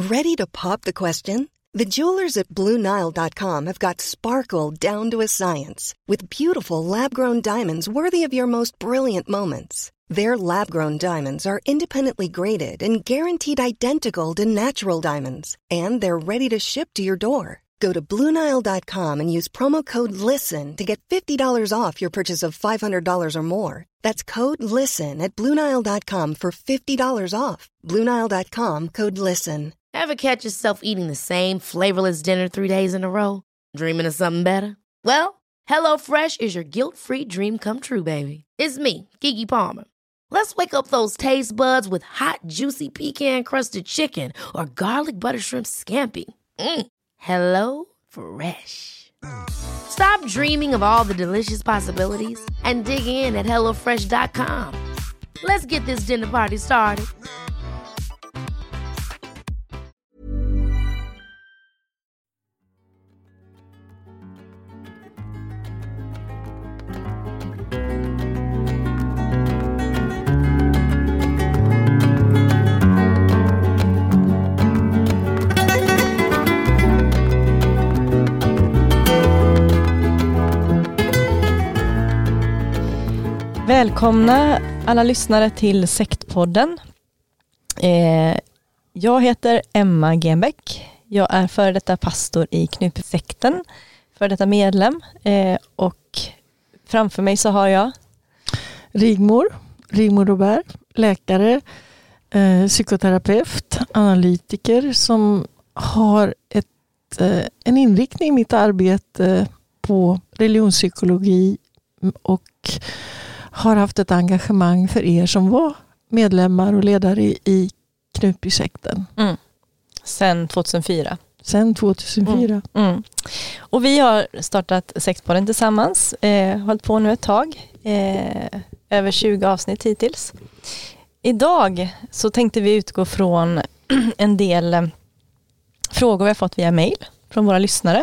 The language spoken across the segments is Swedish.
Ready to pop the question? The jewelers at BlueNile.com have got sparkle down to a science with beautiful lab-grown diamonds worthy of your most brilliant moments. Their lab-grown diamonds are independently graded and guaranteed identical to natural diamonds, and they're ready to ship to your door. Go to BlueNile.com and use promo code LISTEN to get $50 off your purchase of $500 or more. That's code LISTEN at BlueNile.com for $50 off. BlueNile.com, code LISTEN. Ever catch yourself eating the same flavorless dinner 3 days in a row? Dreaming of something better? Well, HelloFresh is your guilt-free dream come true, baby. It's me, Keke Palmer. Let's wake up those taste buds with hot, juicy pecan-crusted chicken or garlic butter shrimp scampi. Hello Fresh. Stop dreaming of all the delicious possibilities and dig in at HelloFresh.com. Let's get this dinner party started. Välkomna alla lyssnare till Sektpodden. Jag heter Emma Genbeck. Jag är före detta pastor i Knutbysekten, före detta medlem. Och framför mig så har jag Rigmor Robert, läkare, psykoterapeut, analytiker som har en inriktning i mitt arbete på religionspsykologi och har haft ett engagemang för er som var medlemmar och ledare i Knutbysekten. Sen 2004. Och vi har startat Sektpodden tillsammans. Hållit på nu ett tag. Över 20 avsnitt hittills. Idag så tänkte vi utgå från en del frågor vi har fått via mail från våra lyssnare.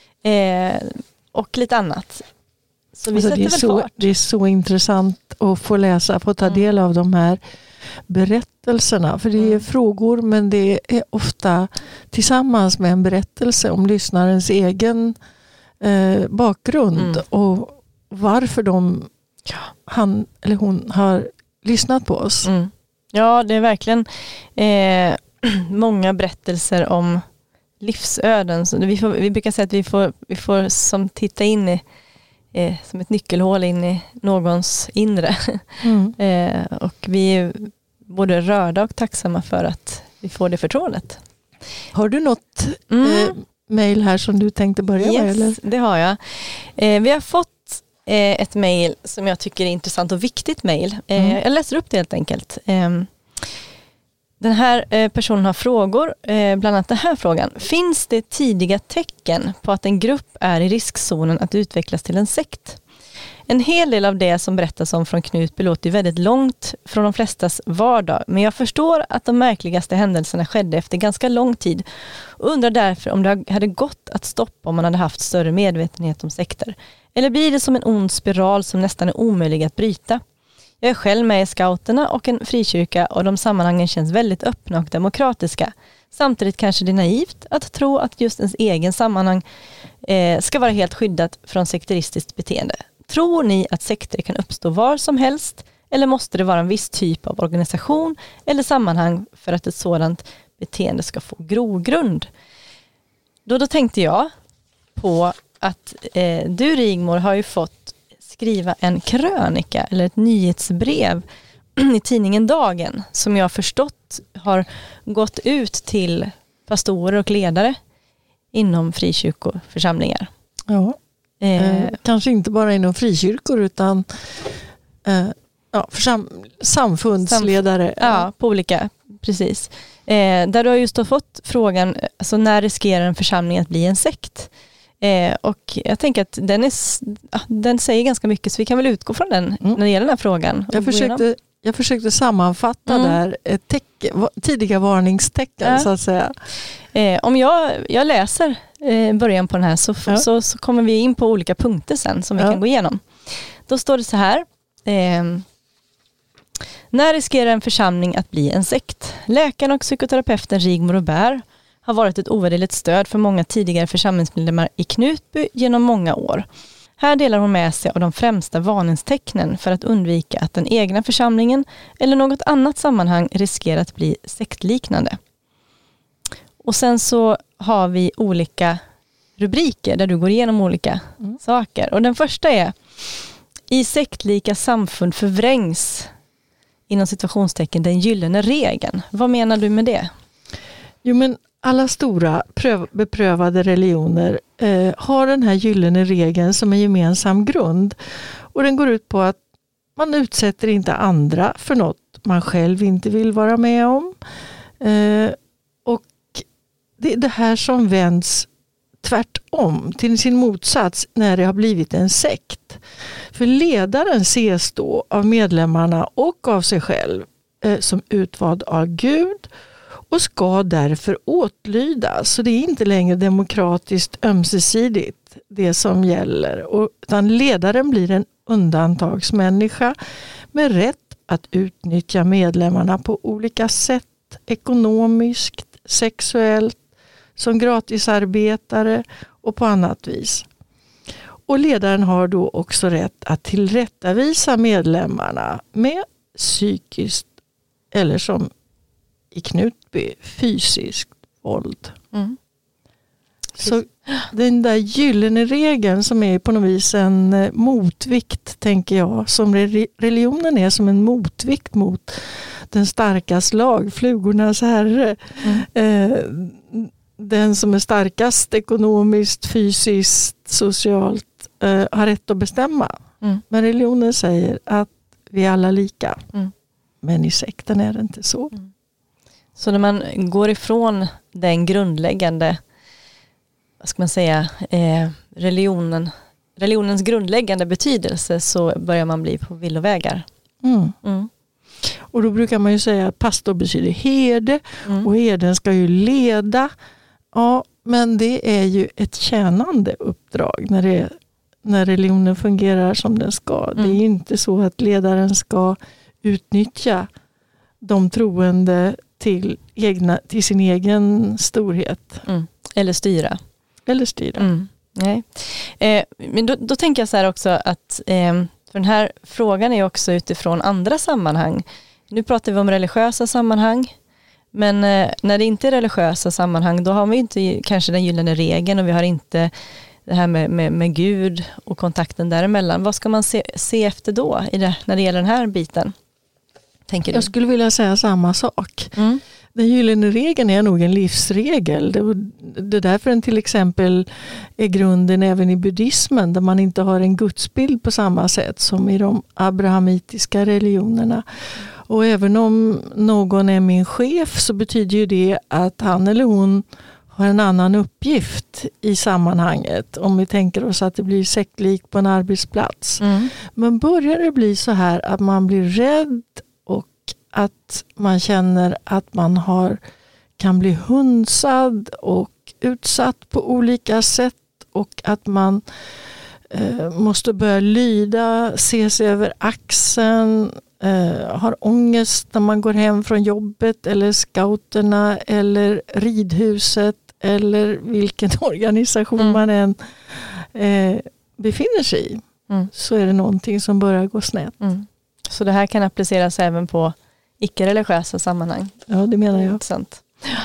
Och lite annat. Så vi det är så intressant att få ta del av de här berättelserna. För det är frågor, men det är ofta tillsammans med en berättelse om lyssnarens egen bakgrund och varför han eller hon har lyssnat på oss. Ja, det är verkligen många berättelser om livsöden. Så vi brukar säga att vi får som titta in i som ett nyckelhål in i någons inre. Och vi är både rörda och tacksamma för att vi får det förtroendet. Har du något mejl här som du tänkte börja med? Eller? Det har jag. Vi har fått ett mejl som jag tycker är intressant och viktigt mejl. Jag läser upp det helt enkelt. Den här personen har frågor, bland annat den här frågan. Finns det tidiga tecken på att en grupp är i riskzonen att utvecklas till en sekt? En hel del av det som berättas om från Knutby låter ju väldigt långt från de flestas vardag. Men jag förstår att de märkligaste händelserna skedde efter ganska lång tid. Och undrar därför om det hade gått att stoppa om man hade haft större medvetenhet om sekter. Eller blir det som en ond spiral som nästan är omöjlig att bryta? Jag är själv med i scouterna och en frikyrka och de sammanhangen känns väldigt öppna och demokratiska. Samtidigt kanske det är naivt att tro att just ens egen sammanhang ska vara helt skyddat från sekteristiskt beteende. Tror ni att sekter kan uppstå var som helst eller måste det vara en viss typ av organisation eller sammanhang för att ett sådant beteende ska få grogrund? Då tänkte jag på att du Rigmor har ju fått skriva en krönika eller ett nyhetsbrev i tidningen Dagen som jag förstått har gått ut till pastorer och ledare inom frikyrkoförsamlingar. Ja, kanske inte bara inom frikyrkor utan samfundsledare. Ja, på olika, precis. Där du har just fått frågan, alltså när riskerar en församling att bli en sekt? Och jag tänker att den säger ganska mycket så vi kan väl utgå från den när det gäller den här frågan. Jag försökte sammanfatta där tidiga varningstecken så att säga. Om jag läser början på den här så kommer vi in på olika punkter sen som vi kan gå igenom. Då står det så här. När riskerar en församling att bli en sekt? Läkaren och psykoterapeuten Rigmor Robert har varit ett ovärderligt stöd för många tidigare församlingsmedlemmar i Knutby genom många år. Här delar hon med sig av de främsta varningstecknen för att undvika att den egna församlingen eller något annat sammanhang riskerar att bli sektliknande. Och sen så har vi olika rubriker där du går igenom olika saker. Och den första är: i sektlika samfund förvrängs inom situationstecken den gyllene regeln. Vad menar du med det? Jo, men alla stora beprövade religioner har den här gyllene regeln som en gemensam grund. Och den går ut på att man utsätter inte andra för något man själv inte vill vara med om. Och det är det här som vänds tvärtom till sin motsats när det har blivit en sekt. För ledaren ses då av medlemmarna och av sig själv som utvald av Gud och ska därför åtlydas. Så det är inte längre demokratiskt ömsesidigt det som gäller. Utan ledaren blir en undantagsmänniska med rätt att utnyttja medlemmarna på olika sätt. Ekonomiskt, sexuellt, som gratisarbetare och på annat vis. Och ledaren har då också rätt att tillrättavisa medlemmarna med psykiskt eller som i Knutby fysiskt våld. Mm. Så den där gyllene regeln som är på något vis en motvikt, tänker jag, som religionen är som en motvikt mot den starkas lag, flugornas herre. Den som är starkast ekonomiskt, fysiskt, socialt har rätt att bestämma. Men religionen säger att vi är alla lika. Men i sekten är det inte så. Så när man går den grundläggande, vad ska man säga, religionens grundläggande betydelse, så börjar man bli på villovägar. Och då brukar man ju säga att pastor betyder herde och herden ska ju leda. Ja, men det är ju ett tjänande uppdrag när religionen fungerar som den ska. Det är ju inte så att ledaren ska utnyttja de troende till sin egen storhet. Eller styra. Nej. Men då tänker jag så här också att för den här frågan är också utifrån andra sammanhang. Nu pratar vi om religiösa sammanhang. Men när det inte är religiösa sammanhang, då har vi inte kanske den gyllene regeln och vi har inte det här med Gud och kontakten däremellan. Vad ska man se efter då när det gäller den här biten? Tänker du? Jag skulle vilja säga samma sak. Den gyllene regeln är nog en livsregel. Det är därför den till exempel är grunden även i buddhismen, där man inte har en gudsbild på samma sätt som i de abrahamitiska religionerna. Och även om någon är min chef, så betyder ju det att han eller hon har en annan uppgift i sammanhanget. Om vi tänker oss att det blir sektlik på en arbetsplats. Men börjar det bli så här att man blir rädd och att man känner att man kan bli hunsad och utsatt på olika sätt och att man måste börja lyda, se sig över axeln, har ångest när man går hem från jobbet eller scouterna eller ridhuset eller vilken organisation man än befinner sig i, så är det någonting som börjar gå snett. Så det här kan appliceras även på icke-religiösa sammanhang? Ja, det menar jag. Intressant.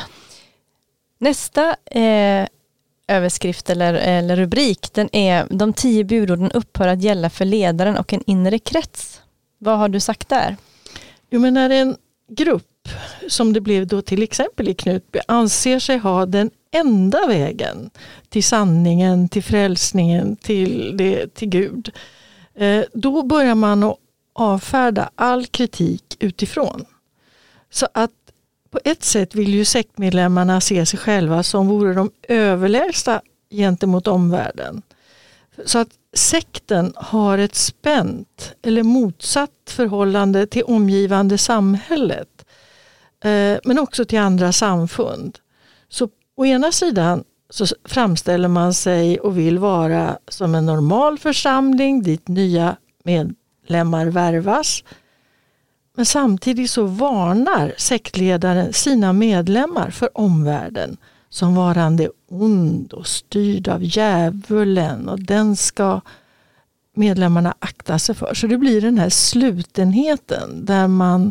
Nästa överskrift eller rubrik, den är: de 10 budorden upphör att gälla för ledaren och en inre krets. Vad har du sagt där? Jo, men när en grupp, som det blev då till exempel i Knutby, anser sig ha den enda vägen till sanningen, till frälsningen, till Gud, då börjar man att avfärda all kritik utifrån. Så att på ett sätt vill ju sektmedlemmarna se sig själva som vore de överlägsna gentemot omvärlden. Så att sekten har ett spänt eller motsatt förhållande till omgivande samhället, men också till andra samfund. Så å ena sidan så framställer man sig och vill vara som en normal församling dit nya medlemmar värvas. Men samtidigt så varnar sektledaren sina medlemmar för omvärlden som varande ond och styrd av djävulen, och den ska medlemmarna akta sig för. Så det blir den här slutenheten där man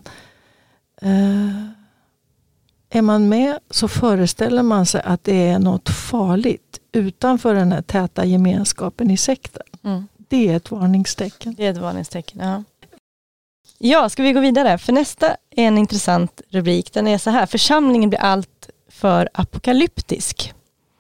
är man med så föreställer man sig att det är något farligt utanför den här täta gemenskapen i sekten. Det är ett varningstecken. Det är ett varningstecken, ja. Ja, ska vi gå vidare? För nästa är en intressant rubrik. Den är så här: församlingen blir allt för apokalyptisk.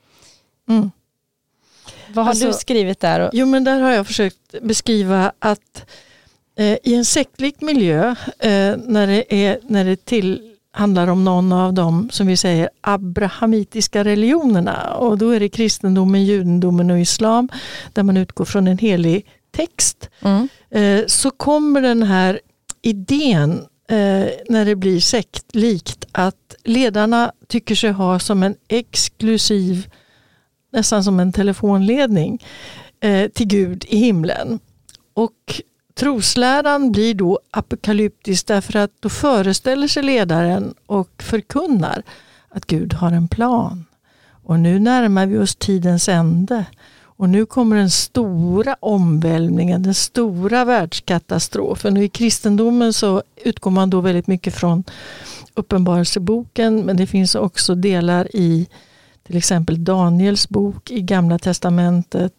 Vad har du skrivit där? Jo, men där har jag försökt beskriva att i en sektlik miljö, när det handlar om någon av dem som vi säger abrahamitiska religionerna, och då är det kristendomen, judendomen och islam, där man utgår från en helig text, så kommer den här idén när det blir sektlikt att ledarna tycker sig ha som en exklusiv, nästan som en telefonledning till Gud i himlen. Och trosläran blir då apokalyptisk därför att då föreställer sig ledaren och förkunnar att Gud har en plan. Och nu närmar vi oss tidens ände. Och nu kommer den stora omvälvningen, den stora världskatastrofen. Och i kristendomen så utgår man då väldigt mycket från Uppenbarelseboken, men det finns också delar i till exempel Daniels bok i Gamla testamentet,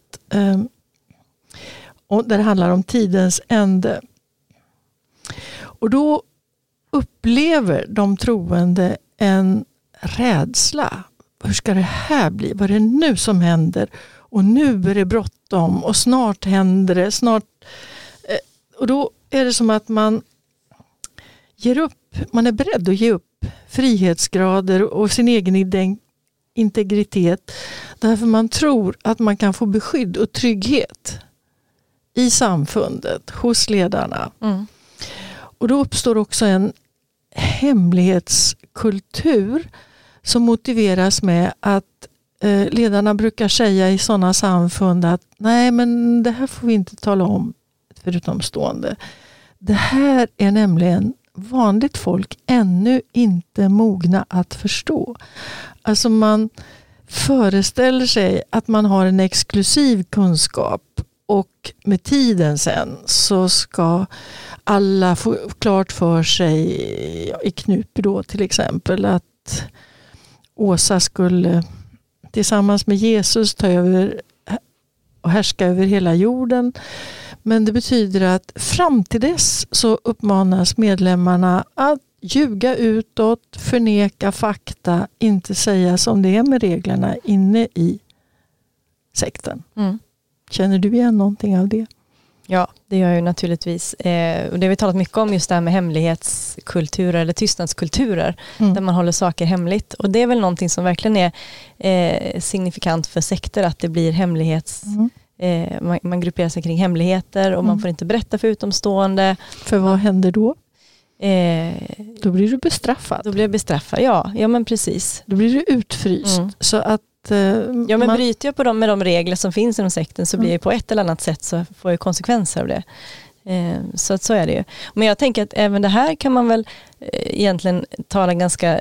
och där det handlar om tidens ände. Och då upplever de troende en rädsla. Hur ska det här bli? Vad är det nu som händer? Och nu är det bråttom och snart händer det. Och då är det som att man ger upp. Man är beredd att ge upp frihetsgrader och sin egen integritet. Därför man tror att man kan få beskydd och trygghet i samfundet, hos ledarna. Och då uppstår också en hemlighetskultur som motiveras med att ledarna brukar säga i sådana samfund att nej, men det här får vi inte tala om för utomstående. Det här är nämligen vanligt folk ännu inte mogna att förstå. Alltså man föreställer sig att man har en exklusiv kunskap, och med tiden sen så ska alla få klart för sig, i Knutby då till exempel, att Åsa skulle tillsammans med Jesus ta över och härska över hela jorden. Men det betyder att fram till dess så uppmanas medlemmarna att ljuga utåt, förneka fakta, inte säga som det är med reglerna inne i sekten. Känner du igen någonting av det? Ja, det gör jag ju naturligtvis. Och det har vi talat mycket om, just det här med hemlighetskulturer eller tystnadskulturer, där man håller saker hemligt. Och det är väl någonting som verkligen är signifikant för sekter, att det blir hemlighets... man grupperar sig kring hemligheter och man får inte berätta för utomstående. För vad händer då? Då blir du bestraffad. Då blir jag bestraffad, ja men precis. Då blir du utfryst. Så att men bryter jag på med de regler som finns inom sekten, så blir det på ett eller annat sätt, så får jag konsekvenser av det. Så är det ju. Men jag tänker att även det här kan man väl egentligen tala ganska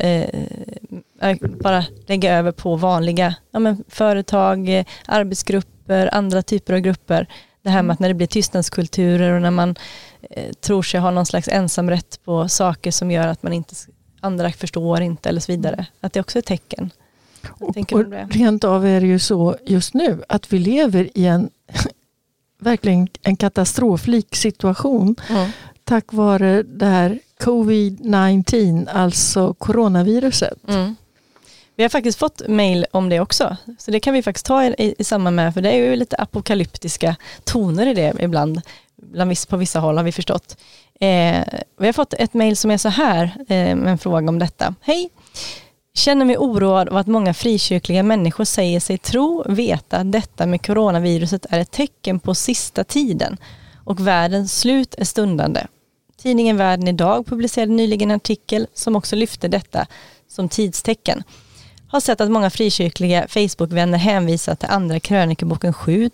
bara lägga över på vanliga företag, arbetsgrupper, andra typer av grupper. Det här med att när det blir tystnadskulturer och när man tror sig ha någon slags ensamrätt på saker som gör att man inte, andra förstår inte eller så vidare. Att det också är tecken. Och rent av är det ju så just nu att vi lever i en verkligen en katastroflik situation tack vare det här COVID-19, alltså coronaviruset. Vi har faktiskt fått mejl om det också, så det kan vi faktiskt ta i samband med, för det är ju lite apokalyptiska toner i det ibland på vissa håll har vi förstått. Vi har fått ett mejl som är så här med en fråga om detta. Hej! Känner mig oroad av att många frikyrkliga människor säger sig veta att detta med coronaviruset är ett tecken på sista tiden och världens slut är stundande. Tidningen Världen idag publicerade nyligen en artikel som också lyfte detta som tidstecken. Har sett att många frikyrkliga Facebook-vänner hänvisar till andra krönikeboken 7,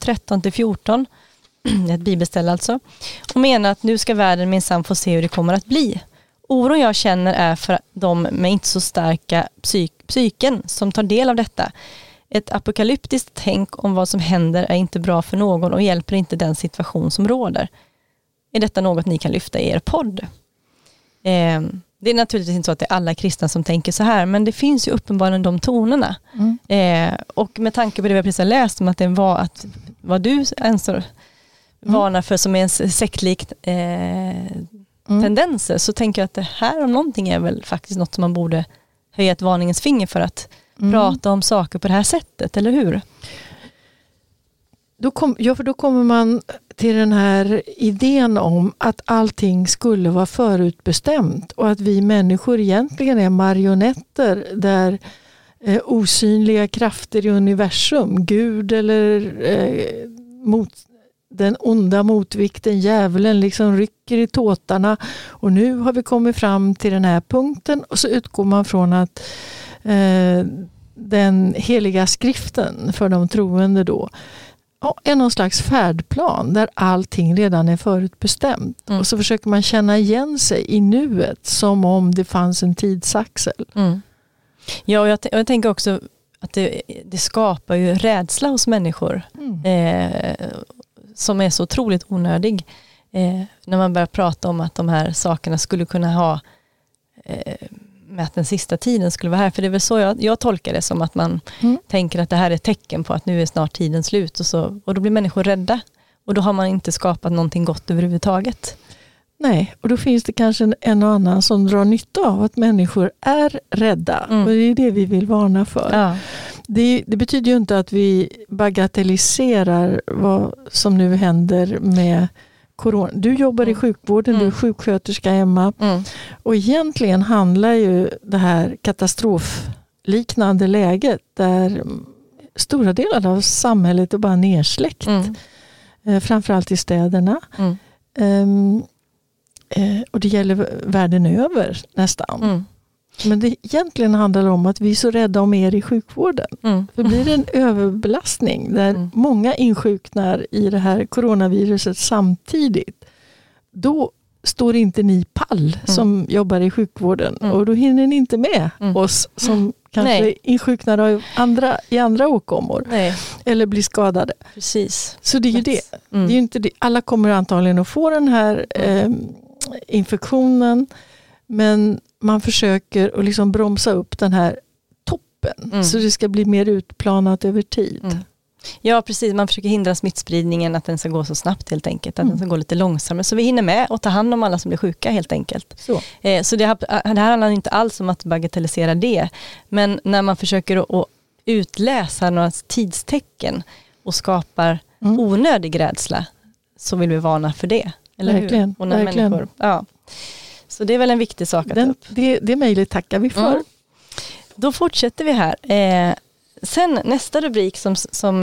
13-14, ett bibelställe alltså, och menar att nu ska världen minsann få se hur det kommer att bli. Oron jag känner är för de med inte så starka psyken som tar del av detta. Ett apokalyptiskt tänk om vad som händer är inte bra för någon och hjälper inte den situation som råder. Är detta något ni kan lyfta i er podd? Det är naturligtvis inte så att det är alla kristna som tänker så här, men det finns ju uppenbarligen de tonerna. Och med tanke på det vi precis har läst om att det var att vad du varnar för som är en sektlikt tendenser, så tänker jag att det här om någonting är väl faktiskt något som man borde höja ett varningens finger för att prata om saker på det här sättet, eller hur? Då kommer man till den här idén om att allting skulle vara förutbestämt och att vi människor egentligen är marionetter där osynliga krafter i universum, Gud eller den onda motvikten, djävulen, liksom rycker i tåtarna och nu har vi kommit fram till den här punkten, och så utgår man från att den heliga skriften för de troende då är någon slags färdplan där allting redan är förutbestämt. Och så försöker man känna igen sig i nuet som om det fanns en tidsaxel. Ja, och jag tänker också att det skapar ju rädsla hos människor som är så otroligt onödig. När man börjar prata om att de här sakerna skulle kunna ha med att den sista tiden skulle vara här. För det är väl så jag tolkar det, som att man tänker att det här är ett tecken på att nu är snart tiden slut. Och då blir människor rädda. Och då har man inte skapat någonting gott överhuvudtaget. Nej, och då finns det kanske en och annan som drar nytta av att människor är rädda. Och det är det vi vill varna för. Ja. Det betyder ju inte att vi bagatelliserar vad som nu händer med corona. Du jobbar i sjukvården, du är sjuksköterska, Emma. Och egentligen handlar ju det här katastrofliknande läget där stora delar av samhället är bara nersläckt. Framförallt i städerna. Och det gäller världen över nästan. Men det egentligen handlar om att vi är så rädda om er i sjukvården. För blir det en överbelastning där många insjuknar i det här coronaviruset samtidigt, då står inte ni pall som jobbar i sjukvården. Och då hinner ni inte med oss som kanske insjuknar i andra åkommor. Eller blir skadade. Precis. Så det är ju det. Det är ju inte det. Alla kommer antagligen att få den här infektionen, men man försöker att liksom bromsa upp den här toppen så det ska bli mer utplanat över tid. Ja, precis. Man försöker hindra smittspridningen, att den ska gå så snabbt helt enkelt. Att den ska gå lite långsammare. Så vi hinner med och ta hand om alla som blir sjuka helt enkelt. Så det här handlar inte alls om att bagatellisera det. Men när man försöker att utläsa några tidstecken och skapar onödig rädsla, så vill vi varna för det. Eller verkligen, hur? Och när verkligen. Människor, ja. Så det är väl en viktig sak att ta upp. Det mejlet tackar vi för. Då fortsätter vi här. Sen nästa rubrik som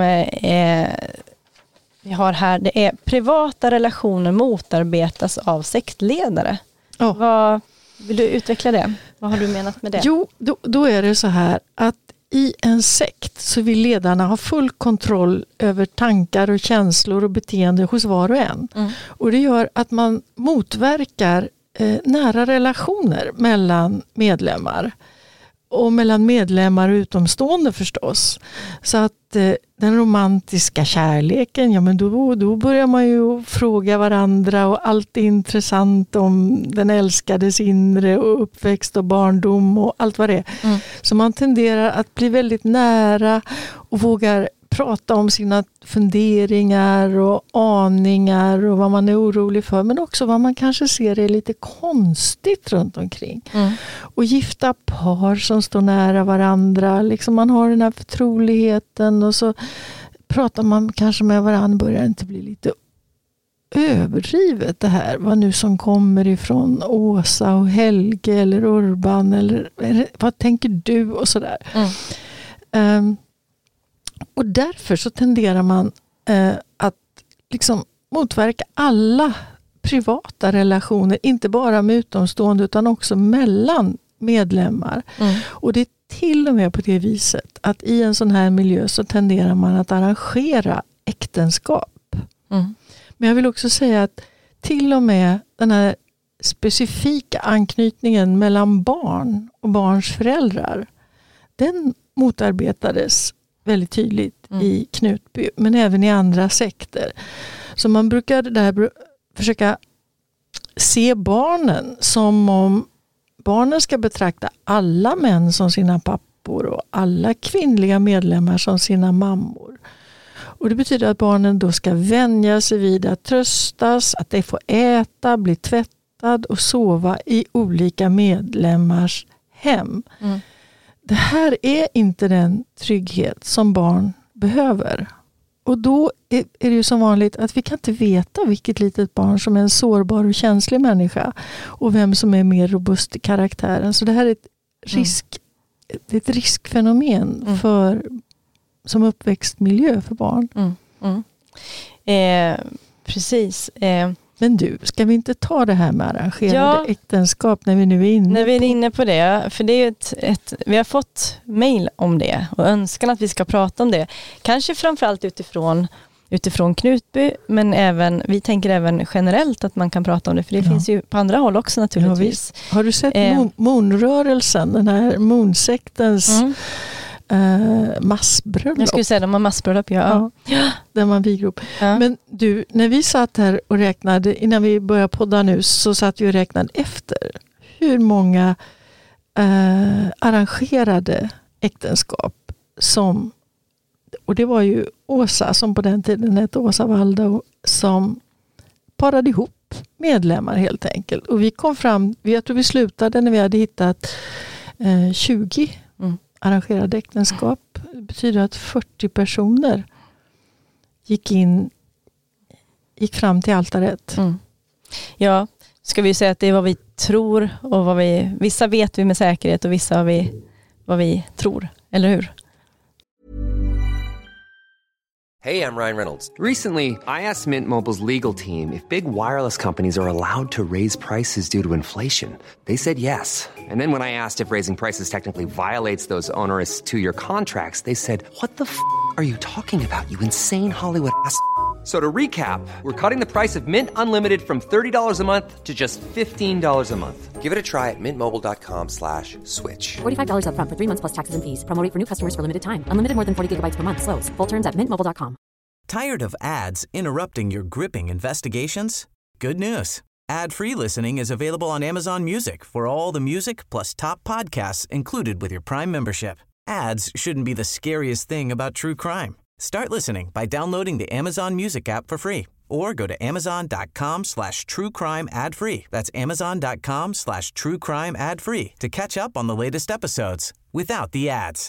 vi har här, det är privata relationer motarbetas av sektledare. Vill du utveckla det? Vad har du menat med det? Jo, då är det så här att i en sekt så vill ledarna ha full kontroll över tankar och känslor och beteende hos var och en. Och det gör att man motverkar nära relationer mellan medlemmar. Och mellan medlemmar och utomstående förstås. Så att den romantiska kärleken, ja men då börjar man ju fråga varandra och allt är intressant om den älskades inre och uppväxt och barndom och allt vad det är. Så man tenderar att bli väldigt nära och vågar prata om sina funderingar och aningar och vad man är orolig för, men också vad man kanske ser är lite konstigt runt omkring. Och gifta par som står nära varandra, liksom man har den här förtroligheten och så pratar man kanske med varandra, börjar inte bli lite överdrivet det här, vad nu som kommer ifrån Åsa och Helge eller Urban eller vad tänker du och sådär. Och därför så tenderar man att liksom motverka alla privata relationer, inte bara med utomstående utan också mellan medlemmar. Och det är till och med på det viset att i en sån här miljö så tenderar man att arrangera äktenskap. Men jag vill också säga att till och med den här specifika anknytningen mellan barn och barns föräldrar, den motarbetades väldigt tydligt i Knutby, men även i andra sekter. Så man brukar där försöka se barnen som om barnen ska betrakta alla män som sina pappor och alla kvinnliga medlemmar som sina mammor. Och det betyder att barnen då ska vänja sig vid att tröstas, att de får äta, bli tvättad och sova i olika medlemmars hem. Det här är inte den trygghet som barn behöver. Och då är det ju som vanligt att vi kan inte veta vilket litet barn som är en sårbar och känslig människa och vem som är mer robust i karaktären. Så det här är ett riskfenomen som uppväxtmiljö för barn. Precis. Men du, ska vi inte ta det här med arrangerade äktenskap när vi nu är inne när vi är inne på det? För det är ju vi har fått mejl om det och önskan att vi ska prata om det. Kanske framförallt utifrån Knutby, men vi tänker även generellt att man kan prata om det. För det finns ju på andra håll också naturligtvis. Ja, har du sett Moonrörelsen, den här Moonsektens massbröllop? Jag skulle säga de har massbröllop, ja. Där man vigrop. Ja. Men du, när vi satt här och räknade, innan vi började podda nu, så satt vi och räknade efter hur många arrangerade äktenskap som, och det var ju Åsa som på den tiden hette Åsa Waldau, som parade ihop medlemmar helt enkelt. Och vi kom fram, jag tror vi slutade när vi hade hittat 20 arrangerade äktenskap. Det betyder att 40 personer gick fram till altaret. Ja, ska vi säga att det är vad vi tror och vissa vet vi med säkerhet och vissa vad vi tror, eller hur? Hey, I'm Ryan Reynolds. Recently, I asked Mint Mobile's legal team if big wireless companies are allowed to raise prices due to inflation. They said yes. And then when I asked if raising prices technically violates those onerous 2-year contracts, they said, "What the f*** are you talking about, you insane Hollywood ass?" So to recap, we're cutting the price of Mint Unlimited from $30 a month to just $15 a month. Give it a try at mintmobile.com/switch. $45 up front for 3 months plus taxes and fees. Promo rate for new customers for limited time. Unlimited more than 40 gigabytes per month. Slows full terms at mintmobile.com. Tired of ads interrupting your gripping investigations? Good news. Ad-free listening is available on Amazon Music for all the music plus top podcasts included with your Prime membership. Ads shouldn't be the scariest thing about true crime. Start listening by downloading the Amazon Music app for free or go to amazon.com/truecrime ad-free. That's amazon.com/truecrime ad-free to catch up on the latest episodes without the ads.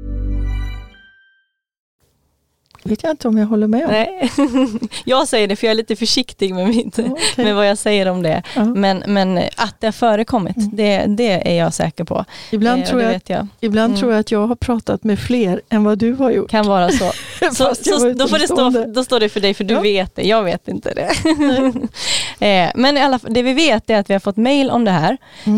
Vet jag inte om jag håller med om. Nej. Jag säger det för jag är lite försiktig med vad jag säger om det. Men att det har förekommit, det är jag säker på. Ibland tror jag att jag har pratat med fler än vad du har gjort. Kan vara så. Då står det för dig, för du vet det. Jag vet inte det. Men i alla fall, det vi vet är att vi har fått mejl om det här.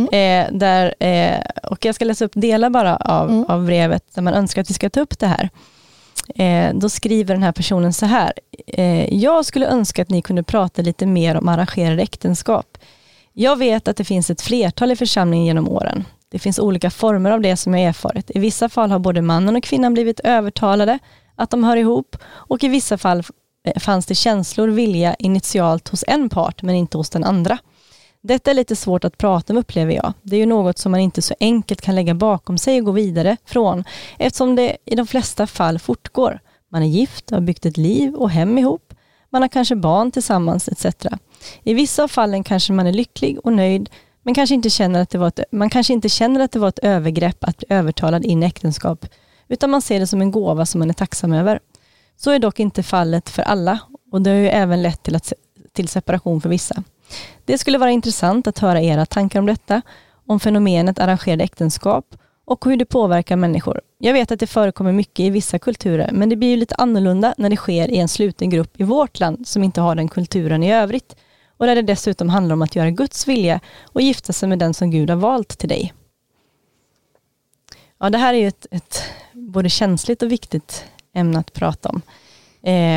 Och jag ska läsa upp delar bara av brevet där man önskar att vi ska ta upp det här. Då skriver den här personen så här: jag skulle önska att ni kunde prata lite mer om arrangerade äktenskap. Jag vet att det finns ett flertal i församlingen genom åren. Det finns olika former av det som jag erfarit. I vissa fall har både mannen och kvinnan blivit övertalade att de hör ihop, och i vissa fall fanns det känslor, vilja initialt hos en part men inte hos den andra. Detta är lite svårt att prata om, upplever jag. Det är ju något som man inte så enkelt kan lägga bakom sig och gå vidare från, eftersom det i de flesta fall fortgår. Man är gift, har byggt ett liv och hem ihop. Man har kanske barn tillsammans etc. I vissa av fallen kanske man är lycklig och nöjd, men kanske inte känner att det var ett övergrepp att bli övertalad in i äktenskap, utan man ser det som en gåva som man är tacksam över. Så är dock inte fallet för alla, och det har ju även lett till separation för vissa. Det skulle vara intressant att höra era tankar om detta, om fenomenet arrangerade äktenskap och hur det påverkar människor. Jag vet att det förekommer mycket i vissa kulturer, men det blir ju lite annorlunda när det sker i en sluten grupp i vårt land som inte har den kulturen i övrigt, och där det dessutom handlar om att göra Guds vilja och gifta sig med den som Gud har valt till dig. Ja, det här är ju ett både känsligt och viktigt ämne att prata om.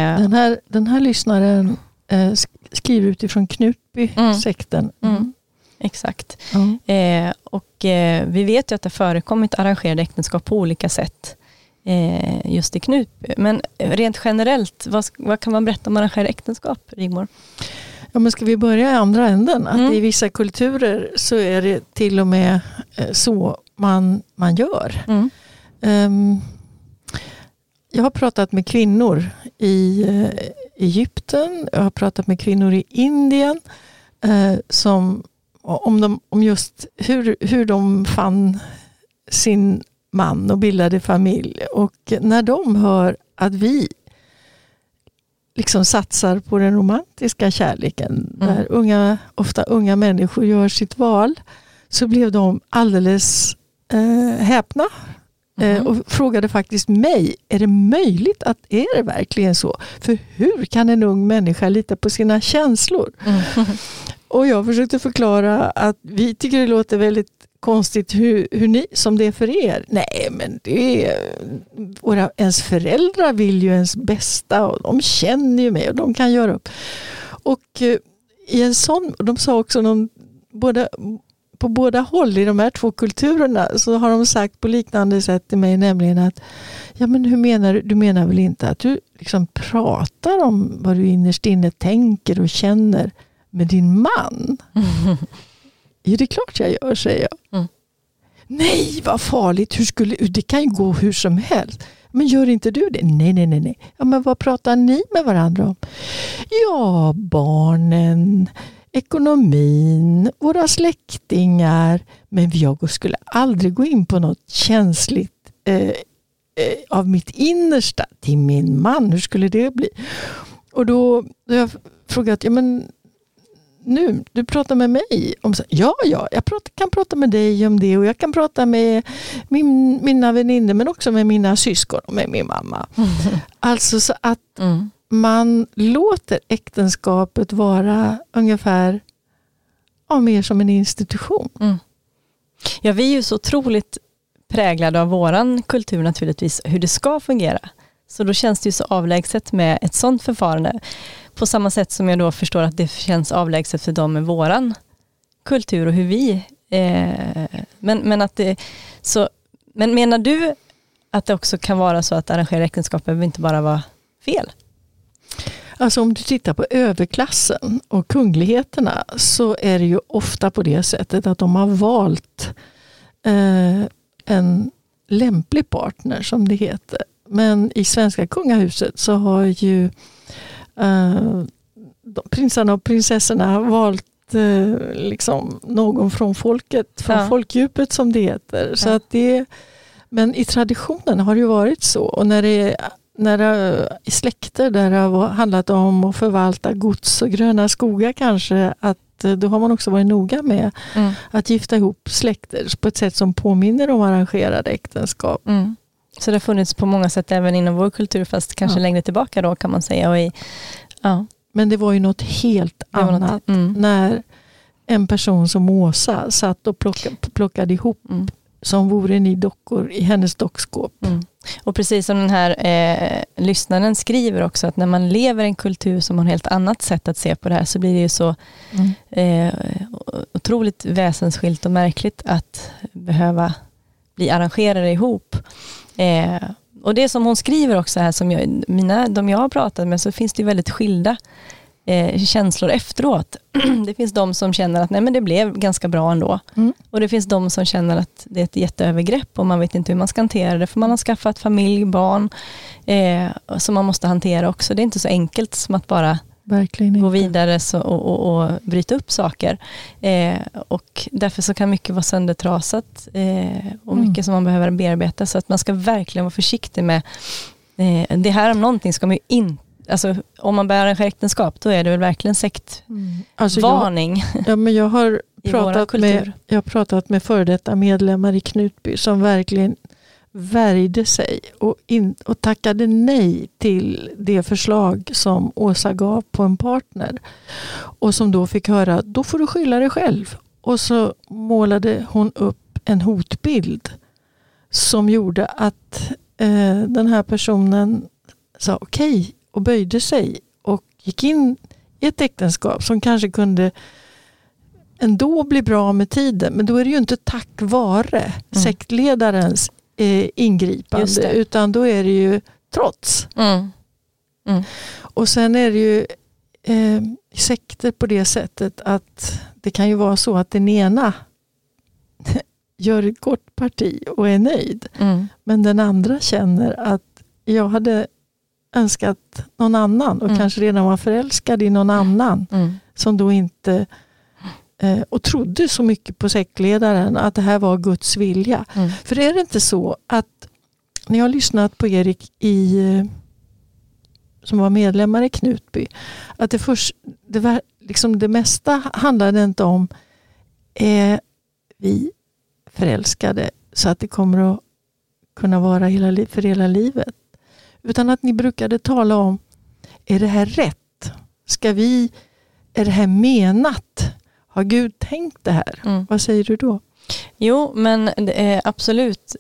Den här lyssnaren skriver utifrån Knutby-sekten. Exakt. Vi vet ju att det förekommit arrangerade äktenskap på olika sätt just i Knutby. Men rent generellt, vad kan man berätta om arrangerade äktenskap, Rigmor? Ja, men ska vi börja i andra änden? Att i vissa kulturer så är det till och med så man gör. Jag har pratat med kvinnor i Egypten, jag har pratat med kvinnor i Indien om just hur de fann sin man och bildade familj. Och när de hör att vi liksom satsar på den romantiska kärleken, där ofta unga människor gör sitt val, så blev de alldeles häpna. Och frågade faktiskt mig, är det möjligt är det verkligen så? För hur kan en ung människa lita på sina känslor? Och jag försökte förklara att vi tycker det låter väldigt konstigt hur ni, som det är för er. Nej, men det är ens föräldrar vill ju ens bästa och de känner ju mig och de kan göra upp. Och i en sån, de sa också på båda håll i de här två kulturerna så har de sagt på liknande sätt till mig, nämligen att ja, men hur menar du? Du menar väl inte att du liksom pratar om vad du innerst inne tänker och känner med din man? Ja, det är klart jag gör, säger jag. Nej, vad farligt. Det kan ju gå hur som helst. Men gör inte du det? Nej. Ja, men vad pratar ni med varandra om? Ja, barnen, ekonomin, våra släktingar. Men jag skulle aldrig gå in på något känsligt av mitt innersta till min man. Hur skulle det bli? Och då har jag frågat, ja men nu, du pratar med mig om så. Ja, jag kan prata med dig om det och jag kan prata med mina vänner men också med mina syskon och med min mamma. Alltså så att man låter äktenskapet vara ungefär mer som en institution. Ja, vi är ju så otroligt präglade av våran kultur naturligtvis, hur det ska fungera. Så då känns det ju så avlägset med ett sånt förfarande. På samma sätt som jag då förstår att det känns avlägset för dem med våran kultur och hur vi men menar du att det också kan vara så att arrangera äktenskap behöver inte bara vara fel? Alltså om du tittar på överklassen och kungligheterna så är det ju ofta på det sättet att de har valt en lämplig partner, som det heter. Men i svenska kungahuset så har ju prinsarna och prinsessorna valt liksom någon från folket, från folkdjupet, som det heter. Så att men i traditionen har det ju varit så. Och när det i släkter där det har handlat om att förvalta gods och gröna skogar kanske, att då har man också varit noga med att gifta ihop släkter på ett sätt som påminner om arrangerade äktenskap. Så det har funnits på många sätt även inom vår kultur, fast kanske längre tillbaka då, kan man säga. Men det var ju något helt annat när en person som Åsa satt och plockade ihop som vore ni dockor i hennes dockskåp. Och precis som den här lyssnaren skriver också, att när man lever i en kultur som har ett helt annat sätt att se på det här, så blir det ju så otroligt väsensskilt och märkligt att behöva bli arrangerade ihop. Och det som hon skriver också här, som de jag har pratat med, så finns det ju väldigt skilda känslor efteråt. Det finns de som känner att nej, men det blev ganska bra ändå. Och det finns de som känner att det är ett jätteövergrepp och man vet inte hur man ska hantera det, för man har skaffat familj, barn som man måste hantera också. Det är inte så enkelt som att bara gå vidare och bryta upp saker. Och därför så kan mycket vara söndertrasat och mycket som man behöver bearbeta, så att man ska verkligen vara försiktig med det här. Om någonting ska man ju inte, alltså om man börjar arrangera äktenskap, då är det väl verkligen sektvarning. Men jag har pratat med före detta medlemmar i Knutby som verkligen värjde sig och tackade nej till det förslag som Åsa gav på en partner, och som då fick höra, då får du skylla dig själv. Och så målade hon upp en hotbild som gjorde att den här personen sa okej och böjde sig och gick in i ett äktenskap som kanske kunde ändå bli bra med tiden. Men då är det ju inte tack vare sektledarens ingripande, utan då är det ju trots. Och sen är det ju sekter på det sättet att det kan ju vara så att den ena gör ett gott parti och är nöjd. Men den andra känner att jag hade önskat någon annan och kanske redan var förälskad i någon annan som då inte och trodde så mycket på sektledaren att det här var Guds vilja. För är det inte så att när jag har lyssnat på Erik som var medlemmar i Knutby, att det mesta handlade inte om är vi förälskade så att det kommer att kunna vara för hela livet. Utan att ni brukade tala om, är det här rätt? Är det här menat? Har Gud tänkt det här? Vad säger du då? Jo, men absolut.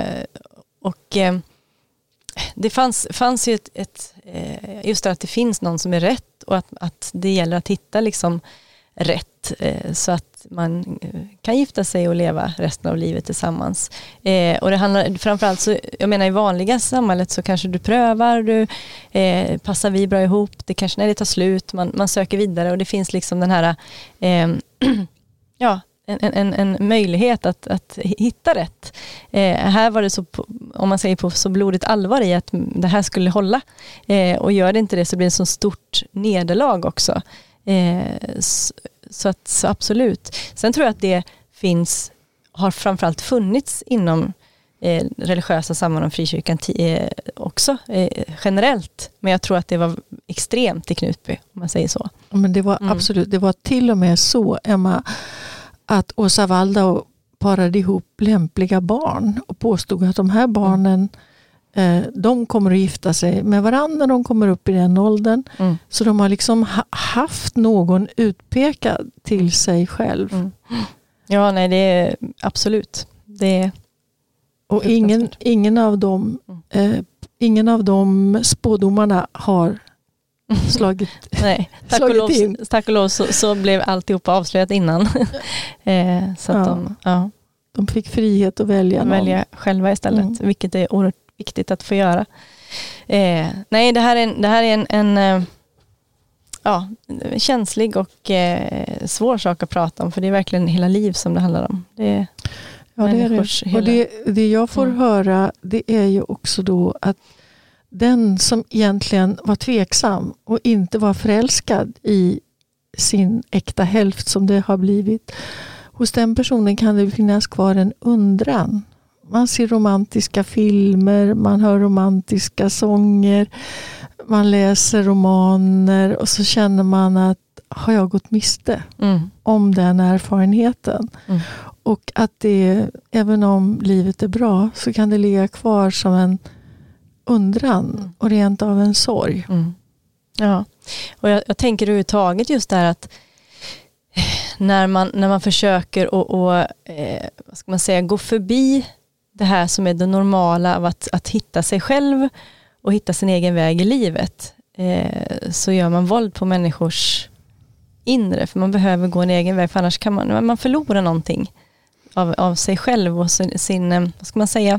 Det fanns ju just det att det finns någon som är rätt och att det gäller att hitta liksom rätt så att man kan gifta sig och leva resten av livet tillsammans. Och det handlar framförallt så, jag menar i vanliga samhället så kanske du prövar, passar vi bra ihop, det kanske när det tar slut, man söker vidare och det finns liksom den här en möjlighet att hitta rätt. Här var det så, om man säger på så blodigt allvar i att det här skulle hålla. Och gör det inte det så blir det så stort nederlag också. Så absolut. Sen tror jag att det har framförallt funnits inom religiösa sammanhang och frikyrkan också generellt. Men jag tror att det var extremt i Knutby, om man säger så. Men det var absolut, det var till och med så, Emma, att Åsa Waldau parade ihop lämpliga barn och påstod att de här barnen de kommer att gifta sig med varandra när de kommer upp i den åldern. Så de har liksom haft någon utpekad till sig själv. Ja, nej, det är absolut. Och ingen av de spådomarna har slagit nej, tack och lov så blev alltihop avslöjat innan. Så att de fick frihet att välja själva istället, vilket är oerhört viktigt att få göra. Nej, det här är en känslig och svår sak att prata om, för det är verkligen hela liv som det handlar om. Det är det. Och det jag får höra, det är ju också då att den som egentligen var tveksam och inte var förälskad i sin äkta hälft som det har blivit, hos den personen kan det finnas kvar en undran. Man ser romantiska filmer, man hör romantiska sånger, man läser romaner och så känner man att har jag gått miste om den erfarenheten? Och att det, även om livet är bra, så kan det ligga kvar som en undran och rent av en sorg. Ja, och jag tänker överhuvudtaget just där att när man försöker vad ska man säga, gå förbi det här som är det normala av att hitta sig själv och hitta sin egen väg i livet, så gör man våld på människors inre, för man behöver gå en egen väg, för annars kan man förlora någonting av sig själv och sin vad ska man säga,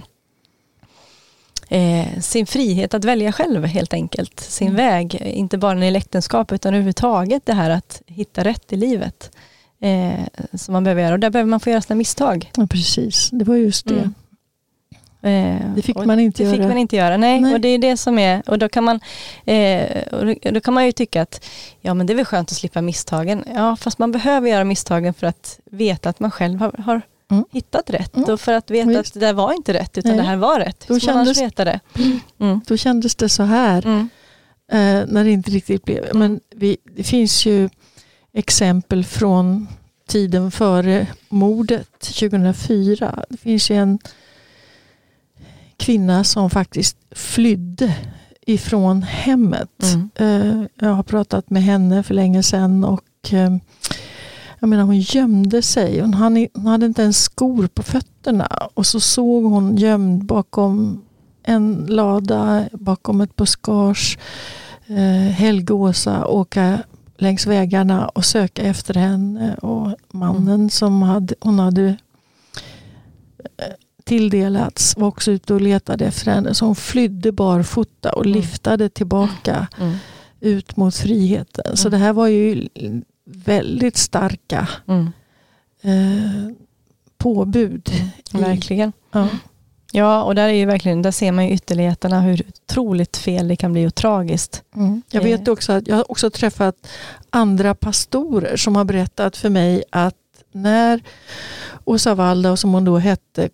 sin frihet att välja själv helt enkelt, sin väg, inte bara i äktenskap utan överhuvudtaget det här att hitta rätt i livet som man behöver göra, och där behöver man få göra sina misstag. Ja, precis, det var just det. Det fick man inte göra. Nej, och det är det som är, och då kan man ju tycka att ja, men det är väl skönt att slippa misstagen. Ja, fast man behöver göra misstagen för att veta att man själv har hittat rätt, och för att veta att det där var inte rätt utan det här var rätt. Då kändes, veta det. Då kändes det så här när det inte riktigt blev. Men det finns ju exempel från tiden före mordet 2004. Det finns ju en kvinna som faktiskt flydde ifrån hemmet. Jag har pratat med henne för länge sedan och jag menar, hon gömde sig. Hon hade inte ens skor på fötterna, och så såg hon gömd bakom en lada, bakom ett buskage, Helge Åsa åka längs vägarna och söka efter henne. Och mannen som hon hade tilldelats var också ute och letade efter henne. Så hon flydde barfota och liftade tillbaka ut mot friheten. Så det här var ju väldigt starka påbud. Verkligen. Ja. Ja, och där är ju verkligen, där ser man ju ytterligheterna hur otroligt fel det kan bli och tragiskt. Jag vet också att jag har också träffat andra pastorer som har berättat för mig att när Åsa Waldau, som hon då hette,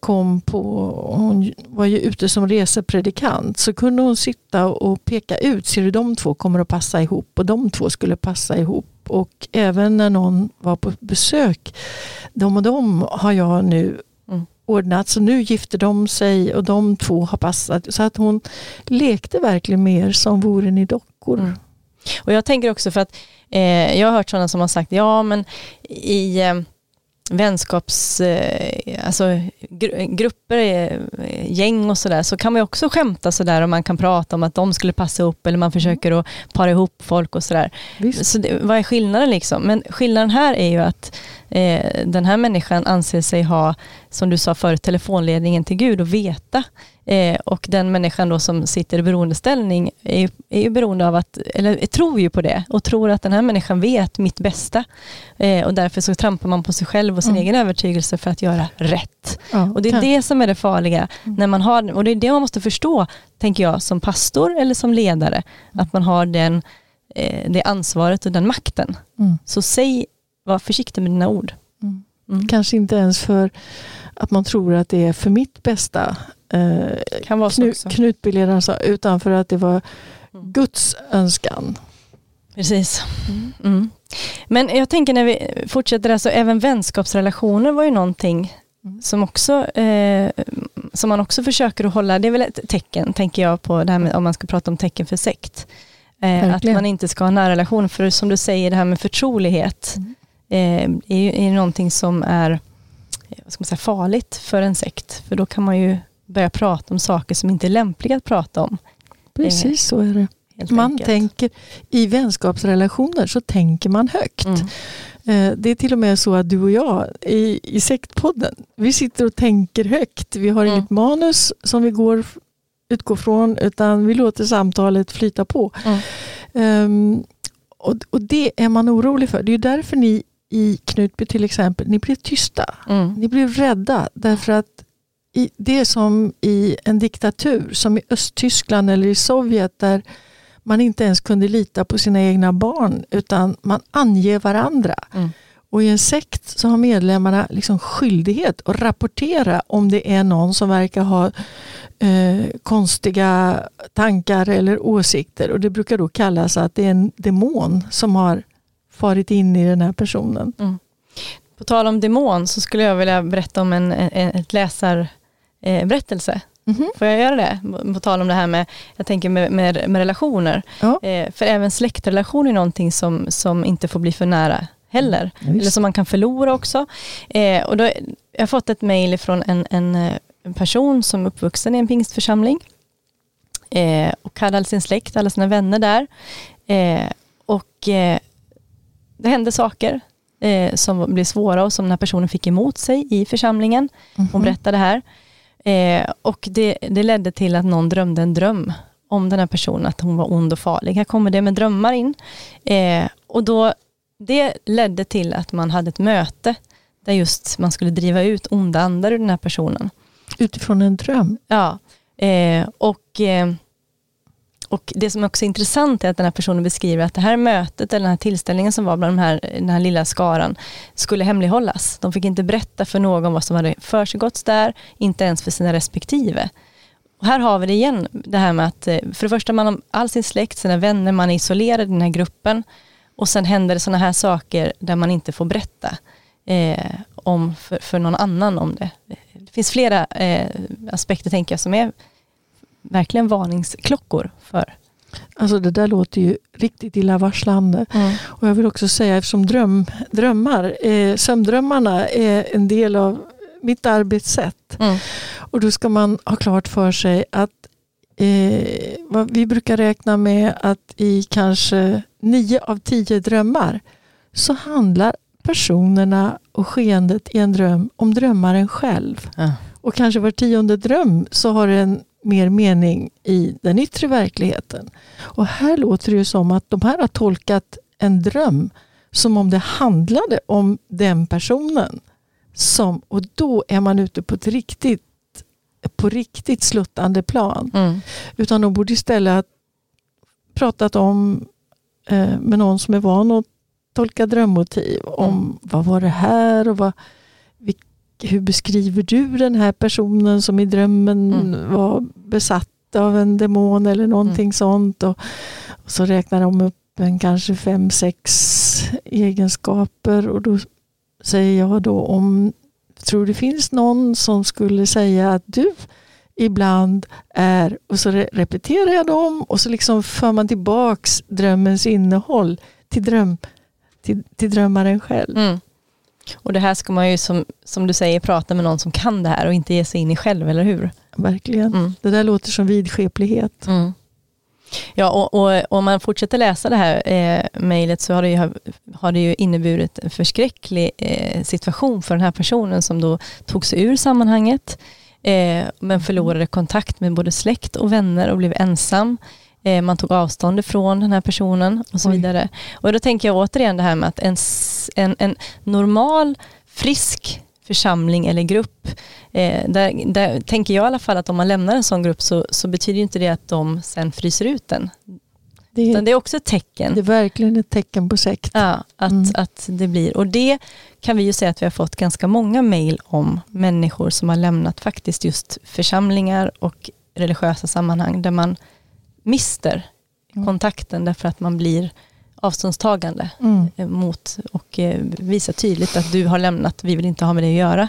hon var ju ute som resepredikant, så kunde hon sitta och peka ut, ser du, de två kommer att passa ihop och de två skulle passa ihop. Och även när någon var på besök, de och de har jag nu ordnat, så nu gifter de sig och de två har passat. Så att hon lekte verkligen mer som vore ni dockor. Och jag tänker också för att jag har hört sådana som har sagt, ja men i vänskaps, alltså grupper, gäng och sådär, så kan man ju också skämta sådär, och man kan prata om att de skulle passa upp, eller man försöker att para ihop folk och sådär. Så vad är skillnaden liksom? Men skillnaden här är ju att den här människan anser sig ha, som du sa förut, telefonledningen till Gud och veta. Och den människan då som sitter i beroendeställning är ju beroende av att, eller tror ju på det och tror att den här människan vet mitt bästa. Och därför så trampar man på sig själv och sin egen övertygelse för att göra rätt. Och det är det som är det farliga när man har, och det är det man måste förstå, tänker jag, som pastor eller som ledare, att man har det ansvaret och den makten. Så var försiktig med dina ord. Kanske inte ens för att man tror att det är för mitt bästa, kan vara så också. Knutbyledaren sa, utan för att det var Guds önskan. Precis. Men jag tänker när vi fortsätter där, så även vänskapsrelationer var ju någonting som också som man också försöker att hålla. Det är väl ett tecken, tänker jag, på det här med, om man ska prata om tecken för sekt. Att man inte ska ha nära relation, för som du säger, det här med förtrolighet är någonting som är, vad ska man säga, farligt för en sekt. För då kan man ju börja prata om saker som inte är lämpliga att prata om. Precis så är det. Man tänker, i vänskapsrelationer så tänker man högt. Det är till och med så att du och jag i sektpodden, vi sitter och tänker högt. Vi har inget manus som vi utgår från, utan vi låter samtalet flyta på. Och det är man orolig för. Det är ju därför ni i Knutby till exempel, ni blir tysta. Ni blir rädda, därför att det är som i en diktatur, som i Östtyskland eller i Sovjet, där man inte ens kunde lita på sina egna barn, utan man anger varandra. Och i en sekt så har medlemmarna liksom skyldighet att rapportera om det är någon som verkar ha konstiga tankar eller åsikter. Och det brukar då kallas att det är en demon som har farit in i den här personen. På tal om demon så skulle jag vilja berätta om ett läsarberättelse. Får jag göra det? På tal om det här med, jag tänker med relationer. För även släktrelation är någonting som inte får bli för nära heller. Eller som man kan förlora också. Och då, jag har fått ett mejl från en person som är uppvuxen i en pingstförsamling. Och hade all sin släkt, alla sina vänner där. Det hände saker som blev svåra och som den här personen fick emot sig i församlingen. Hon berättade här. Och det ledde till att någon drömde en dröm om den här personen, att hon var ond och farlig. Här kommer det med drömmar in. Och då, det ledde till att man hade ett möte där just man skulle driva ut onda andar ur den här personen. Utifrån en dröm? Ja. Och det som också är intressant är att den här personen beskriver att det här mötet eller den här tillställningen som var bland den här lilla skaran skulle hemlighållas. De fick inte berätta för någon vad som hade försiggått där, inte ens för sina respektive. Och här har vi det igen, det här med att för det första man har all sin släkt, sina vänner, man är isolerad i den här gruppen, och sen händer det såna här saker där man inte får berätta om för någon annan om det. Det finns flera aspekter, tänker jag, som är verkligen varningsklockor för. Alltså det där låter ju riktigt illavarslande. Och jag vill också säga, eftersom sömndrömmarna är en del av mitt arbetssätt. Och då ska man ha klart för sig att vi brukar räkna med att i kanske 9 av 10 drömmar så handlar personerna och skeendet i en dröm om drömmaren själv. Ja. Och kanske var 10:e dröm så har en mer mening i den yttre verkligheten. Och här låter det ju som att de här har tolkat en dröm som om det handlade om den personen. Och då är man ute på riktigt sluttande plan. Utan de borde istället pratat om med någon som är van att tolka drömmotiv. Om vad var det här och hur beskriver du den här personen som i drömmen var besatt av en demon eller någonting sånt. Och så räknar de upp kanske 5-6 egenskaper. Och då säger jag då tror det finns någon som skulle säga att du ibland är, och så repeterar jag dem och så liksom för man tillbaks drömmens innehåll till drömmaren själv. Och det här ska man ju som du säger prata med någon som kan det här och inte ge sig in i själv, eller hur? Verkligen. Det där låter som vidskeplighet. Ja, och om man fortsätter läsa det här mejlet så har det ju inneburit en förskräcklig situation för den här personen som då tog sig ur sammanhanget men förlorade kontakt med både släkt och vänner och blev ensam. Man tog avstånd ifrån den här personen och så vidare. Och då tänker jag återigen det här med att en normal, frisk församling eller grupp, där tänker jag i alla fall att om man lämnar en sån grupp så betyder ju inte det att de sen fryser ut den. Utan det är också ett tecken. Det är verkligen ett tecken på sekt. Ja, att det blir. Och det kan vi ju säga att vi har fått ganska många mejl om människor som har lämnat faktiskt just församlingar och religiösa sammanhang där man mister kontakten därför att man blir avståndstagande mot och visar tydligt att du har lämnat, vi vill inte ha med det att göra.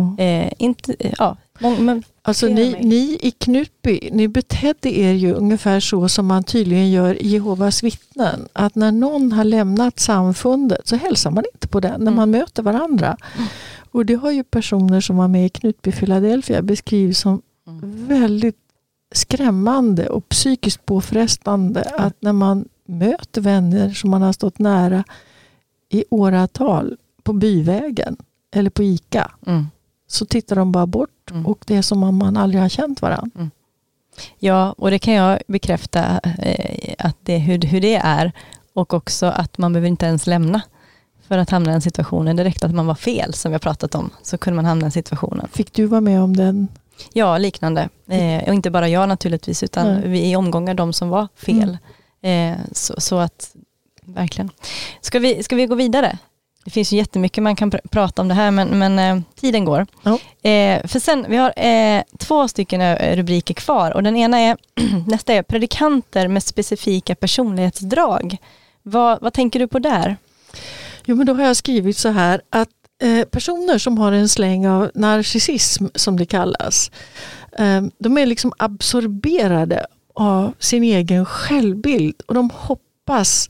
Alltså ni i Knutby, ni betedde er ju ungefär så som man tydligen gör i Jehovas vittnen. Att när någon har lämnat samfundet så hälsar man inte på den när man möter varandra. Och det har ju personer som var med i Knutby Philadelphia beskrivit som väldigt skrämmande och psykiskt påfrestande att när man möter vänner som man har stått nära i åratal på byvägen eller på ICA så tittar de bara bort och det är som om man aldrig har känt varandra. Ja, och det kan jag bekräfta att hur det är och också att man behöver inte ens lämna för att hamna i den situationen. Det räckte att man var fel som vi har pratat om så kunde man hamna i den situationen. Fick du vara med om den? Ja, liknande. Och inte bara jag naturligtvis utan vi i omgångar de som var fel. Så att verkligen. Ska vi gå vidare? Det finns ju jättemycket man kan prata om det här men tiden går. För sen, vi har 2 stycken rubriker kvar och den ena är nästa är predikanter med specifika personlighetsdrag. Vad tänker du på där? Jo, men då har jag skrivit så här att personer som har en släng av narcissism som det kallas, de är liksom absorberade av sin egen självbild och de hoppas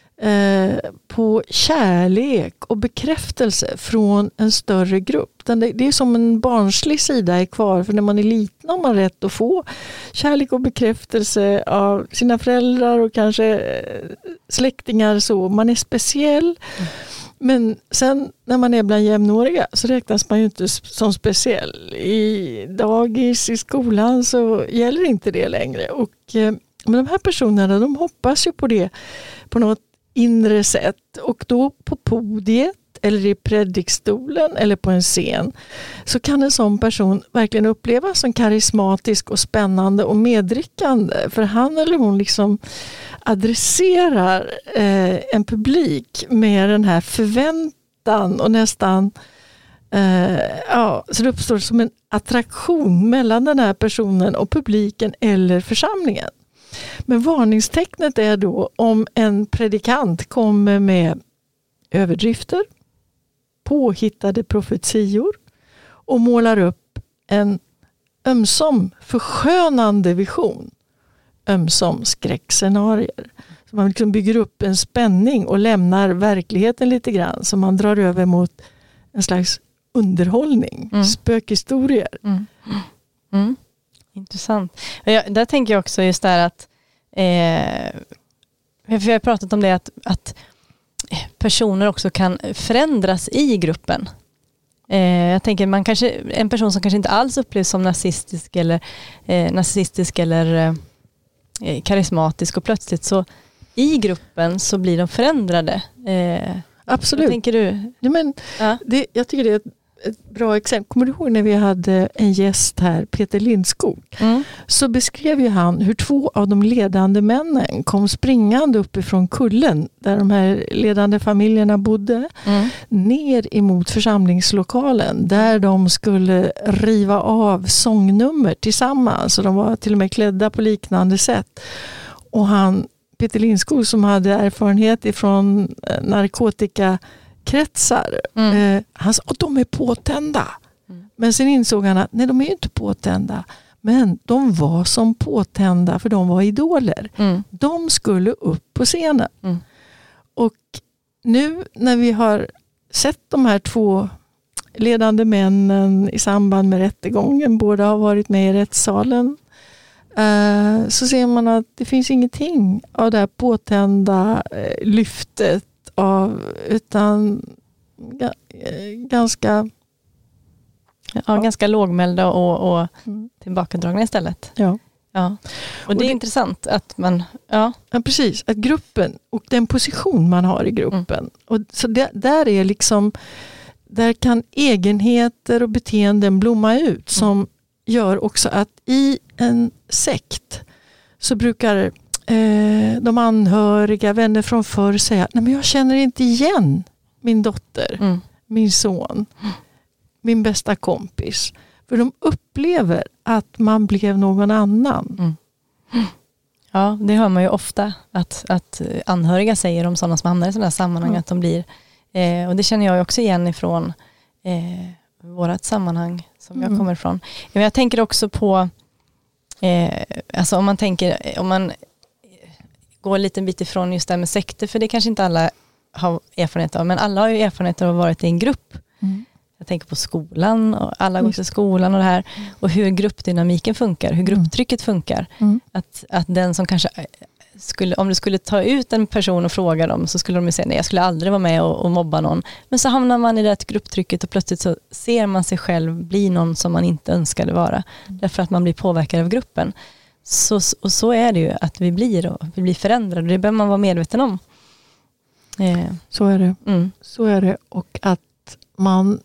på kärlek och bekräftelse från en större grupp. Det är som en barnslig sida är kvar för när man är liten har man rätt att få kärlek och bekräftelse av sina föräldrar och kanske släktingar så. Man är speciell. Men sen när man är bland jämnåriga så räknas man ju inte som speciell. I dagis, i skolan så gäller inte det längre. Men de här personerna de hoppas ju på det på något inre sätt. Och då på podiet eller i predikstolen eller på en scen så kan en sån person verkligen upplevas som karismatisk och spännande och medryckande. För han eller hon liksom adresserar en publik med den här förväntan och nästan så det uppstår som en attraktion mellan den här personen och publiken eller församlingen. Men varningstecknet är då om en predikant kommer med överdrifter, påhittade profetior och målar upp en ömsom förskönande vision, ömsom skräckscenarier. Så man liksom bygger upp en spänning och lämnar verkligheten lite grann så man drar över mot en slags underhållning, spökhistorier. Intressant. Där tänker jag också just där att För jag har pratat om det att personer också kan förändras i gruppen. Jag tänker en person som kanske inte alls upplevs som narcissistisk eller karismatisk, och plötsligt så i gruppen så blir de förändrade. Absolut. Vad tänker du? Ja, men jag tycker det är ett bra exempel. Kommer du ihåg när vi hade en gäst här, Peter Lindskog? Så beskrev ju han hur 2 av de ledande männen kom springande uppifrån kullen där de här ledande familjerna bodde, ner emot församlingslokalen där de skulle riva av sångnummer tillsammans, och de var till och med klädda på liknande sätt. Och Peter Lindskog, som hade erfarenhet ifrån narkotikakretsar, han sa att de är påtända. Men sen insåg han att nej, de är ju inte påtända. Men de var som påtända, för de var idoler. De skulle upp på scenen. Och nu när vi har sett de här 2 ledande männen i samband med rättegången, båda har varit med i rättssalen, så ser man att det finns ingenting av det här påtända lyftet utan ganska lågmälda och tillbakadragna istället. Ja. Och det är intressant att man... Ja, precis. Att gruppen och den position man har i gruppen. Och så där är liksom... Där kan egenheter och beteenden blomma ut som gör också att i en sekt så brukar de anhöriga, vänner från förr säga, nej men jag känner inte igen min dotter, min son, min bästa kompis. För de upplever att man blev någon annan. Ja, det hör man ju ofta att anhöriga säger om sådana som hamnar i sådana här sammanhang att de blir, och det känner jag också igen ifrån vårat sammanhang som jag kommer ifrån. Men jag tänker också på alltså om man går en liten bit ifrån just det här med sekter, för det kanske inte alla har erfarenhet av, men alla har ju erfarenhet av att ha varit i en grupp. Jag tänker på skolan, och alla går till skolan och det här, och hur gruppdynamiken funkar, hur grupptrycket funkar. Att den som kanske om du skulle ta ut en person och fråga dem, så skulle de ju säga nej, jag skulle aldrig vara med och mobba någon. Men så hamnar man i det grupptrycket och plötsligt så ser man sig själv bli någon som man inte önskade vara. Därför att man blir påverkad av gruppen. Så är det ju att vi blir förändrade, och det behöver man vara medveten om. Så är det. Så är det, och att man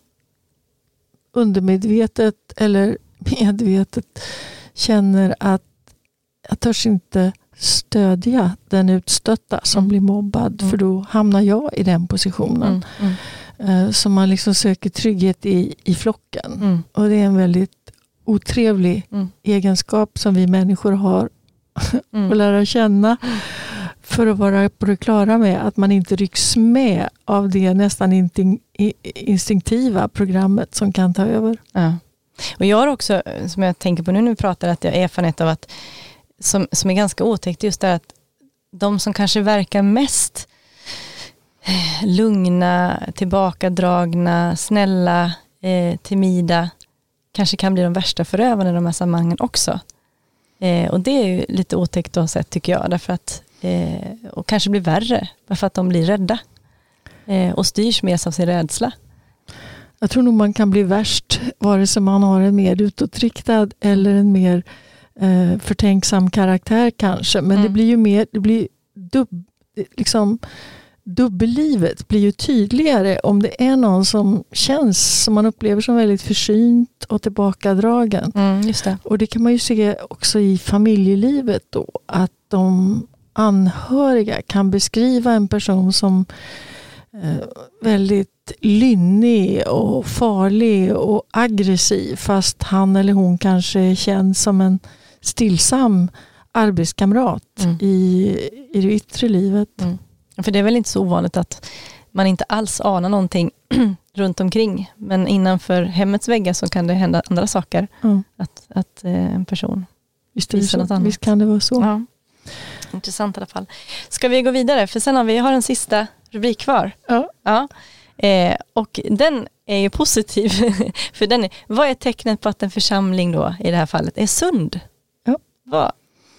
undermedvetet eller medvetet känner att jag törs inte stödja den utstötta som blir mobbad, för då hamnar jag i den positionen. Så man liksom söker trygghet i flocken. Och det är en väldigt otrevlig egenskap som vi människor har att lära känna, för att vara på det klara med att man inte rycks med av det nästan instinktiva programmet som kan ta över. Ja. Och jag har också, som jag tänker på nu när vi pratar, att jag är erfarenhet av att som är ganska otäckt, just det att de som kanske verkar mest lugna, tillbakadragna, snälla, timida, kanske kan bli de värsta förövarna i de här sammanhangen också. Och det är ju lite otäckt att ha sett, tycker jag, därför att och kanske blir värre därför att de blir rädda och styrs mer av sin rädsla. Jag tror nog man kan bli värst vare sig man har en mer utåtriktad eller en mer förtänksam karaktär kanske, men det blir ju mer, dubbellivet blir ju tydligare om det är någon som känns som man upplever som väldigt försynt och tillbakadragen. Just det. Och det kan man ju se också i familjelivet då, att de anhöriga kan beskriva en person som väldigt lynnig och farlig och aggressiv, fast han eller hon kanske känns som en stillsam arbetskamrat i det yttre livet. För det är väl inte så ovanligt att man inte alls anar någonting runt omkring, men innanför hemmets väggar så kan det hända andra saker. Att en person visar något annat. Visst kan det vara så. Ja. Intressant i alla fall. Ska vi gå vidare? För sen har en sista rubrik kvar. Ja. Och den är ju positiv. För vad är tecknet på att en församling då i det här fallet är sund? Ja. Vad?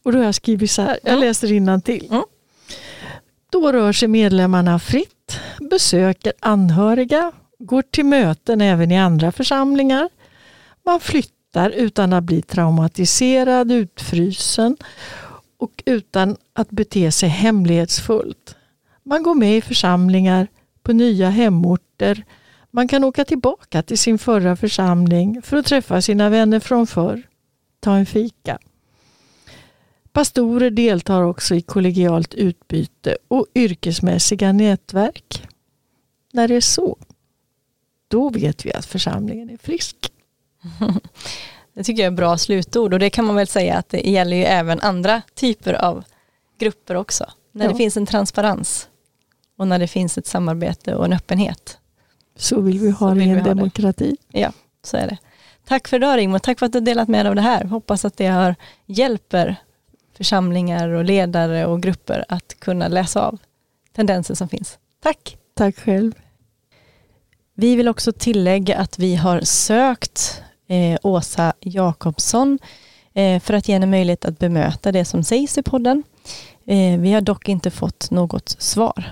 Och då har jag skrivit så här, jag läser innantill. Då rör sig medlemmarna fritt, besöker anhöriga, går till möten även i andra församlingar. Man flyttar utan att bli traumatiserad, utfrysen och utan att bete sig hemlighetsfullt. Man går med i församlingar på nya hemorter. Man kan åka tillbaka till sin förra församling för att träffa sina vänner från förr. Ta en fika. Pastorer deltar också i kollegialt utbyte och yrkesmässiga nätverk. När det är så, då vet vi att församlingen är frisk. Det tycker jag är bra slutord, och det kan man väl säga att det gäller ju även andra typer av grupper också. När det finns en transparens och när det finns ett samarbete och en öppenhet. Så vill vi ha det i en demokrati. Ja, så är det. Tack för idag, Rigmor. Tack för att du delat med dig av det här. Hoppas att det hjälper församlingar och ledare och grupper att kunna läsa av tendenser som finns. Tack. Tack själv. Vi vill också tillägga att vi har sökt Åsa Jakobsson för att ge henne möjlighet att bemöta det som sägs i podden. Vi har dock inte fått något svar.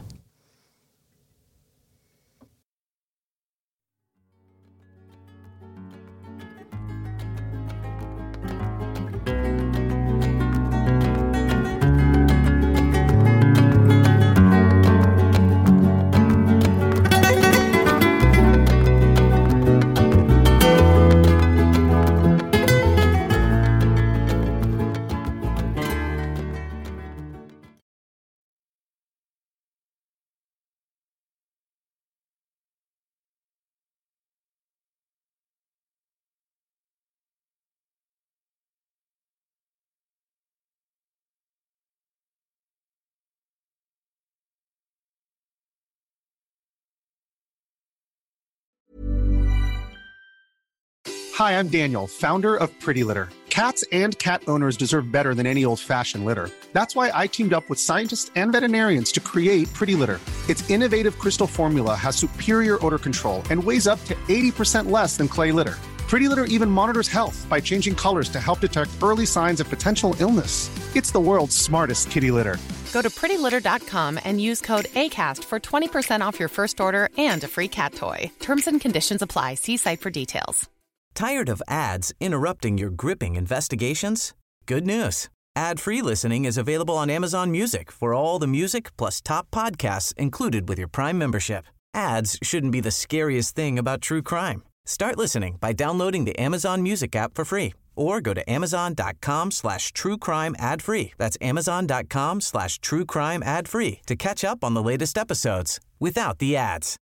Hi, I'm Daniel, founder of Pretty Litter. Cats and cat owners deserve better than any old-fashioned litter. That's why I teamed up with scientists and veterinarians to create Pretty Litter. Its innovative crystal formula has superior odor control and weighs up to 80% less than clay litter. Pretty Litter even monitors health by changing colors to help detect early signs of potential illness. It's the world's smartest kitty litter. Go to prettylitter.com and use code ACAST for 20% off your first order and a free cat toy. Terms and conditions apply. See site for details. Tired of ads interrupting your gripping investigations? Good news. Ad-free listening is available on Amazon Music for all the music plus top podcasts included with your Prime membership. Ads shouldn't be the scariest thing about true crime. Start listening by downloading the Amazon Music app for free or go to amazon.com/truecrime ad-free. That's amazon.com/truecrime ad-free to catch up on the latest episodes without the ads.